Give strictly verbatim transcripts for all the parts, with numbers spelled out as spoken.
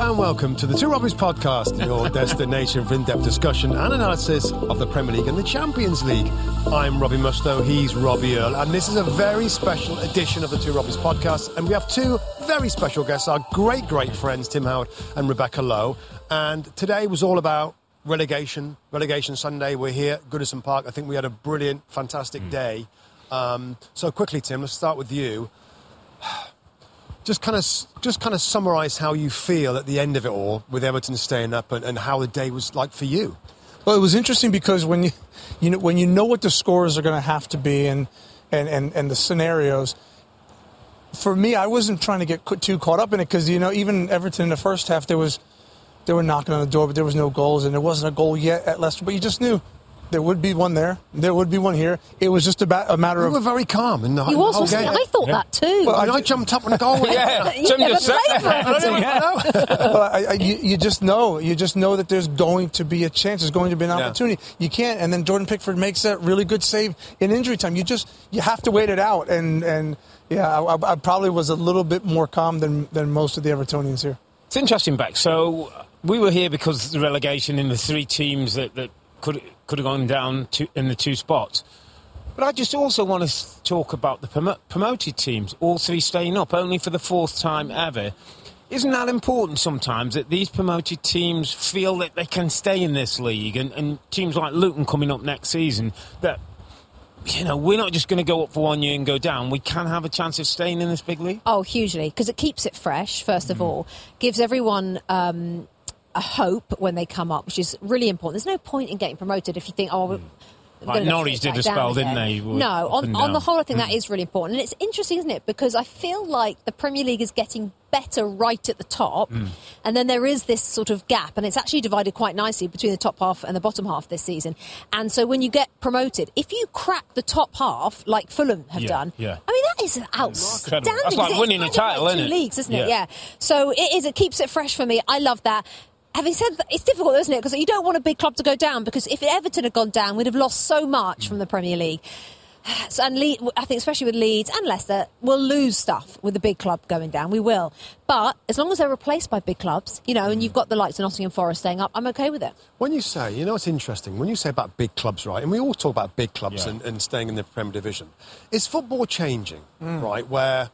Hello and welcome to the Two Robbies podcast, your destination for in-depth discussion and analysis of the Premier League and the Champions League. I'm Robbie Mustoe, he's Robbie Earle, and this is a very special edition of the Two Robbies podcast, and we have two very special guests, our great, great friends, Tim Howard and Rebecca Lowe, and today was all about relegation, relegation Sunday. We're here at Goodison Park. I think we had a brilliant, fantastic mm. day. Um, so quickly, Tim, let's start with you. Just kind of, just kind of summarise how you feel at the end of it all, with Everton staying up, and, and how the day was like for you. Well, it was interesting because when you, you know, when you know what the scores are going to have to be, and, and, and, and the scenarios. For me, I wasn't trying to get too caught up in it because, you know, even Everton in the first half, there was, they were knocking on the door, but there was no goals, and there wasn't a goal yet at Leicester. But you just knew. There would be one there. There would be one here. It was just about a matter you of... You were very calm in the, you the was, whole game. I thought yeah. that too. Well, and I, I jumped up when the goal went. yeah. You never played for Everton. well, I, I, you, you just know. You just know that there's going to be a chance. There's going to be an opportunity. Yeah. You can't. And then Jordan Pickford makes that really good save in injury time. You just... You have to wait it out. And, and yeah, I, I probably was a little bit more calm than, than most of the Evertonians here. It's interesting, Beck. So we were here because of the relegation in the three teams that... that could could have gone down to, in the two spots. But I just also want to talk about the prom- promoted teams, all three staying up, only for the fourth time ever. Isn't that important sometimes, that these promoted teams feel that they can stay in this league, and, and teams like Luton coming up next season, that, you know, we're not just going to go up for one year and go down. We can have a chance of staying in this big league? Oh, hugely, because it keeps it fresh, first of mm. all, gives everyone... Um, a hope when they come up, which is really important. There's no point in getting promoted if you think, oh, we're, we're like Norwich did a spell, didn't they? No, on, on the whole, I think mm. that is really important. And it's interesting, isn't it? Because I feel like the Premier League is getting better right at the top, mm. and then there is this sort of gap, and it's actually divided quite nicely between the top half and the bottom half this season. And so when you get promoted, if you crack the top half, like Fulham have yeah, done, yeah. I mean, that is outstanding. That's like winning a title, like isn't it? Two leagues, isn't yeah. it? Yeah. So it is. It keeps it fresh for me. I love that. Having said that, it's difficult, isn't it? Because you don't want a big club to go down, because if Everton had gone down, we'd have lost so much from the Premier League. So, and Le- I think especially with Leeds and Leicester, we'll lose stuff with the big club going down. We will. But as long as they're replaced by big clubs, you know, and you've got the likes of Nottingham Forest staying up, I'm okay with it. When you say, you know, it's interesting, when you say about big clubs, right, and we all talk about big clubs yeah. and, and staying in the Premier Division, is football changing, mm. right, where...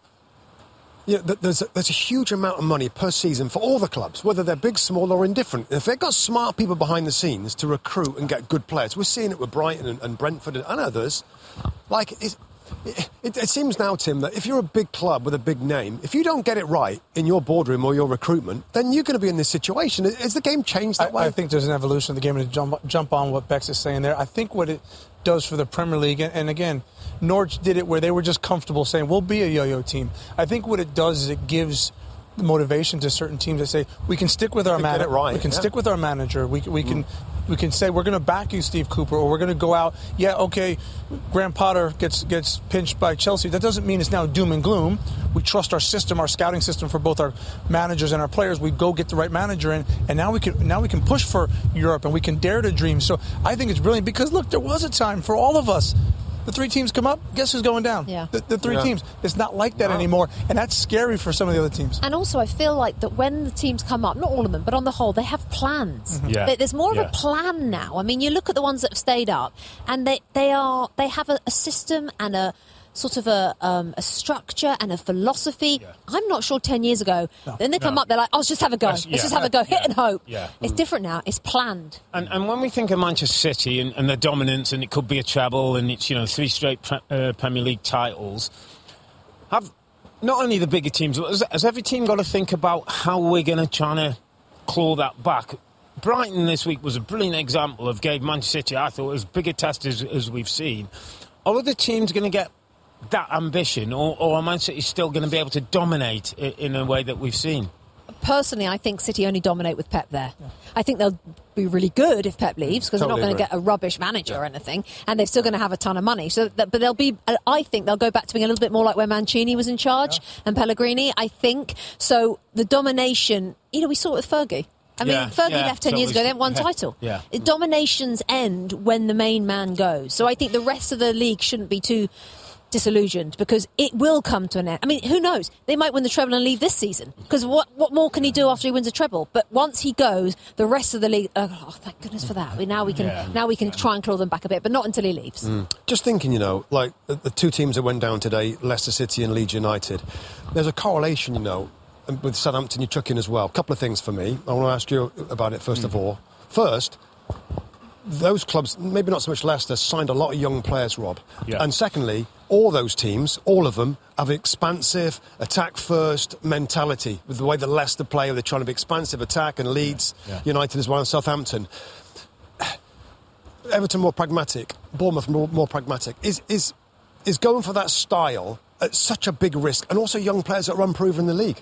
You know, there's a, there's a huge amount of money per season for all the clubs, whether they're big, small or indifferent. If they've got smart people behind the scenes to recruit and get good players, we're seeing it with Brighton and, and Brentford and others. Like, it, it, it seems now, Tim, that if you're a big club with a big name, if you don't get it right in your boardroom or your recruitment, then you're going to be in this situation. Has the game changed that I, way? I think there's an evolution of the game, and to jump, jump on what Bex is saying there. I think what it does for the Premier League, and, and again, Norwich did it where they were just comfortable saying, we'll be a yo-yo team. I think what it does is it gives motivation to certain teams that say, we can stick with our manager. Right, we can yeah. stick with our manager. We, we can mm. we can say, we're going to back you, Steve Cooper, or we're going to go out. Yeah, okay, Graham Potter gets gets pinched by Chelsea. That doesn't mean it's now doom and gloom. We trust our system, our scouting system for both our managers and our players. We go get the right manager in, and now we can now we can push for Europe, and we can dare to dream. So I think it's brilliant because, look, there was a time for all of us. The three teams come up, guess who's going down? Yeah. The, the three yeah. teams. It's not like that no. anymore, and that's scary for some of the other teams. And also, I feel like that when the teams come up, not all of them, but on the whole, they have plans. Mm-hmm. Yeah. There's more yeah. of a plan now. I mean, you look at the ones that have stayed up, and they, they are they have a, a system and a sort of a um, a structure and a philosophy. Yeah. I'm not sure ten years ago. No. Then they come no. up, they're like, oh, let's just have a go. Let's yeah. just have a go. Hit yeah. and hope. Yeah. It's mm. different now. It's planned. And, and when we think of Manchester City and, and their dominance, and it could be a treble, and it's, you know, three straight pre- uh, Premier League titles, have not only the bigger teams, but has, has every team got to think about how we're going to try to claw that back? Brighton this week was a brilliant example of gave Manchester City, I thought, as big a test as, as we've seen. Are other teams going to get that ambition, or, or are Man City still going to be able to dominate in a way that we've seen? Personally, I think City only dominate with Pep there. Yeah. I think they'll be really good if Pep leaves, because totally they're not going to get a rubbish manager yeah. or anything, and they're still going to have a ton of money. So, that, but they'll be. I think they'll go back to being a little bit more like when Mancini was in charge yeah. and Pellegrini. I think so. The domination, you know, we saw it with Fergie. I mean, yeah, Fergie yeah. left ten so years ago, they haven't won yeah, title. Yeah. Dominations end when the main man goes. So I think the rest of the league shouldn't be too disillusioned because it will come to an end. I mean, who knows? They might win the treble and leave this season because what what more can he do after he wins a treble? But once he goes, the rest of the league. Oh, oh thank goodness for that. I mean, now we can yeah. now we can try and claw them back a bit, but not until he leaves. Mm. Just thinking, you know, like the, the two teams that went down today, Leicester City and Leeds United. There's a correlation, you know, with Southampton. You chuck in as well. A couple of things for me. I want to ask you about it first mm. of all. First. Those clubs, maybe not so much Leicester, signed a lot of young players, Rob. Yeah. And secondly, all those teams, all of them, have expansive, attack-first mentality with the way that Leicester play. They're trying to be expansive, attack, and Leeds yeah. Yeah. United as well, and Southampton. Everton more pragmatic, Bournemouth more, more pragmatic. Is, is, is going for that style at such a big risk, and also young players that are unproven in the league?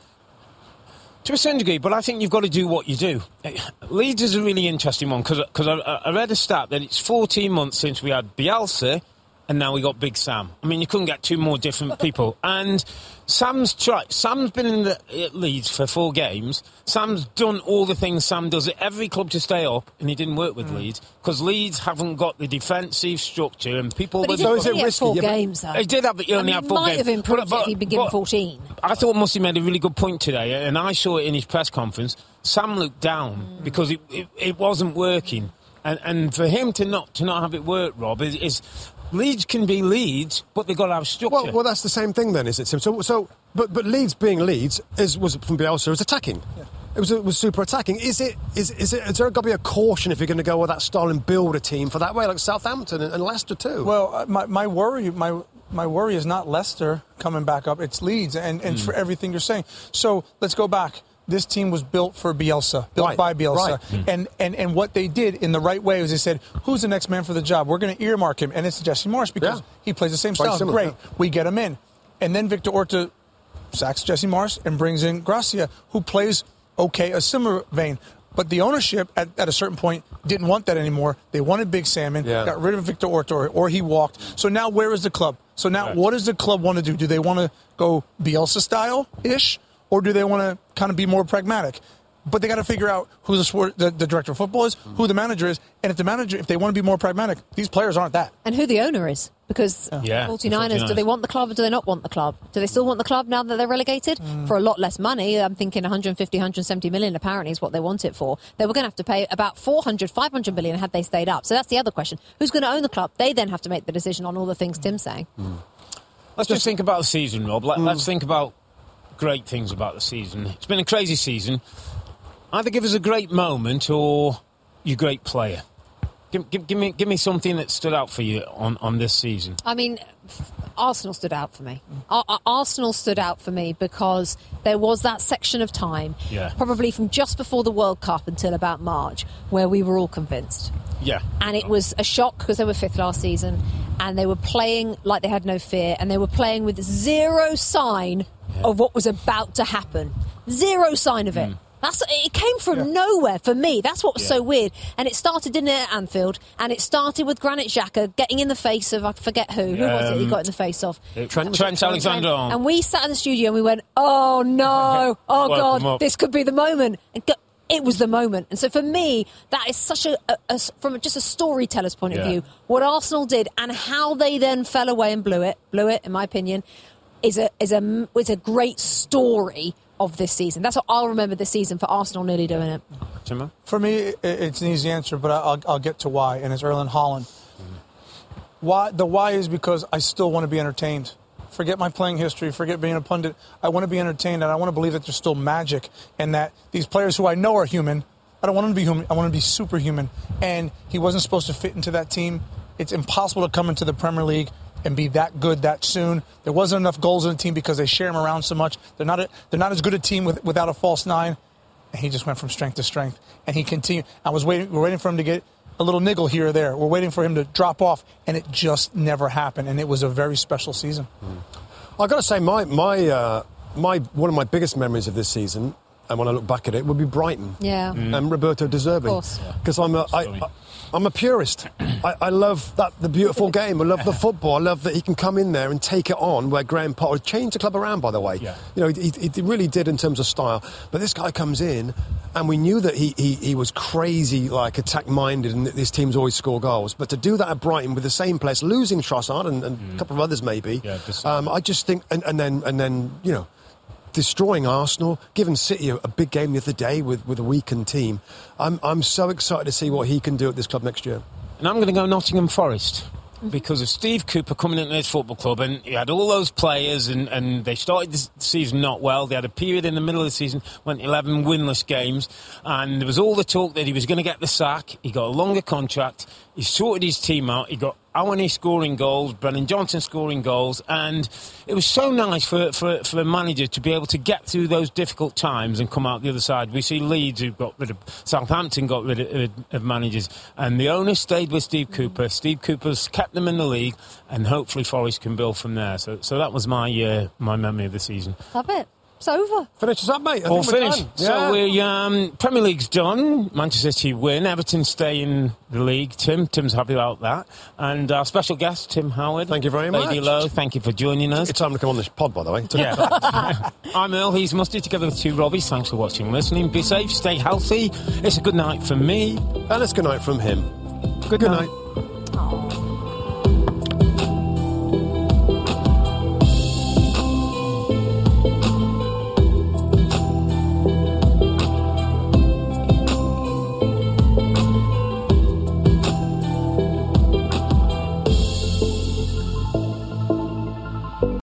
To a certain degree, but I think you've got to do what you do. Leeds is a really interesting one because I, I read a stat that it's fourteen months since we had Bielsa and now we got Big Sam. I mean, you couldn't get two more different people. And Sam's tried. Sam's been in the at Leeds for four games. Sam's done all the things Sam does at every club to stay up, and he didn't work with mm. Leeds because Leeds haven't got the defensive structure and people. But he so did is it risky? four yeah, games, though. He did have. He only I mean, had four might games. have improved but, but, if he'd been given but, fourteen. I thought Musty made a really good point today, and I saw it in his press conference. Sam looked down mm. because it, it, it wasn't working, and and for him to not to not have it work, Rob, is. is Leeds can be Leeds, but they've got to have structure. Well, well, that's the same thing then, is it, Tim? So, so but but Leeds being Leeds is was from Bielsa was attacking. Yeah. It was it was super attacking. Is it is is it is there got to be a caution if you're going to go with that style and build a team for that way, like Southampton and, and Leicester too? Well, my my worry my. My worry is not Leicester coming back up. It's Leeds, and, and mm. for everything you're saying. So let's go back. This team was built for Bielsa, built right. by Bielsa. Right. Mm. And, and and what they did in the right way was they said, who's the next man for the job? We're going to earmark him. And it's Jesse Morris because yeah. he plays the same Quite style. similar, Great. Yeah. We get him in. And then Victor Orta sacks Jesse Morris and brings in Gracia, who plays, okay, a similar vein. But the ownership, at, at a certain point, didn't want that anymore. They wanted Big Salmon, yeah. got rid of Victor Orta, or, or he walked. So now where is the club? So now right. what does the club want to do? Do they want to go Bielsa style-ish, or do they want to kind of be more pragmatic? But they got to figure out who the, sport, the the director of football is, who the manager is, and if the manager, if they want to be more pragmatic, these players aren't that. And who the owner is, because yeah, forty-niners, do they want the club or do they not want the club? Do they still want the club now that they're relegated? Mm. For a lot less money, I'm thinking one hundred fifty, one hundred seventy million apparently is what they want it for. They were going to have to pay about four hundred, five hundred million had they stayed up. So that's the other question. Who's going to own the club? They then have to make the decision on all the things Tim's saying. Mm. Let's just think about the season, Rob. Let, mm. Let's think about great things about the season. It's been a crazy season. Either give us a great moment or your great player. Give, give, give me give me something that stood out for you on, on this season. I mean, Arsenal stood out for me. Ar- Arsenal stood out for me because there was that section of time, yeah. probably from just before the World Cup until about March, where we were all convinced. Yeah. And it was a shock because they were fifth last season and they were playing like they had no fear and they were playing with zero sign yeah. of what was about to happen. Zero sign of it. Mm. That's, it came from yeah. nowhere for me. That's what was yeah. so weird. And it started in at Anfield, and it started with Granit Xhaka getting in the face of, I forget who. Who um, was it he got in the face of? Trent, Trent Alexander-Arnold. And we sat in the studio and we went, oh, no. Oh, God, this could be the moment. It was the moment. And so for me, that is such a, a, a from just a storyteller's point yeah. of view, what Arsenal did and how they then fell away and blew it, blew it, in my opinion, is a is a, is a great story of this season. That's what I'll remember this season for Arsenal nearly doing it. Timmer? For me, it's an easy answer, but I'll, I'll get to why, and it's Erling Haaland. Mm-hmm. Why? The why is because I still want to be entertained. Forget my playing history, forget being a pundit. I want to be entertained, and I want to believe that there's still magic, and that these players who I know are human, I don't want them to be human, I want them to be superhuman. And he wasn't supposed to fit into that team. It's impossible to come into the Premier League and be that good that soon. There wasn't enough goals in the team because they share him around so much. They're not a, they're not as good a team with, without a false nine. And he just went from strength to strength. And he continued. I was waiting. We're waiting for him to get a little niggle here or there. We're waiting for him to drop off, and it just never happened. And it was a very special season. Mm. I've got to say, my my uh, my one of my biggest memories of this season, and when I look back at it, would be Brighton. Yeah. Mm. And Roberto De Zerbi. Of course. Because I'm a, I, I, I'm a purist. I, I love that the beautiful game. I love the football. I love that he can come in there and take it on where Graham Potter changed the club around, by the way. Yeah. You know, he, he really did in terms of style. But this guy comes in, and we knew that he, he, he was crazy, like attack-minded, and that his teams always score goals. But to do that at Brighton with the same players, losing Trossard and, and mm. a couple of others maybe, yeah, just, um, I just think, and, and then and then you know, destroying Arsenal, giving City a, a big game the other day with, with a weakened team. I'm I'm so excited to see what he can do at this club next year. And I'm going to go Nottingham Forest. Because of Steve Cooper coming into this football club, and he had all those players, and, and they started the season not well. They had a period in the middle of the season, went eleven winless games, and there was all the talk that he was going to get the sack. He got a longer contract. He sorted his team out. He got Awani scoring goals, Brennan Johnson scoring goals, and it was so nice for, for, for a manager to be able to get through those difficult times and come out the other side. We see Leeds, who got rid of Southampton, got rid of, of managers, and the owners stayed with Steve Cooper. Steve Cooper's kept them in the league, and hopefully Forest can build from there. So, so that was my uh, my memory of the season. Love it. It's over. Finish us up, mate. I All think we're finished. done. So Yeah. we um, Premier League's done. Manchester City win. Everton stay in the league. Tim, Tim's happy about that. And our special guest, Tim Howard. Thank you very Lady much. Lowe, thank you for joining us. It's time to come on this pod, by the way. Yeah. I'm Earl, he's Musty, together with two Robbies. Thanks for watching and listening. Be safe, stay healthy. It's a good night from me. And it's good night from him. Good, good night. Aww.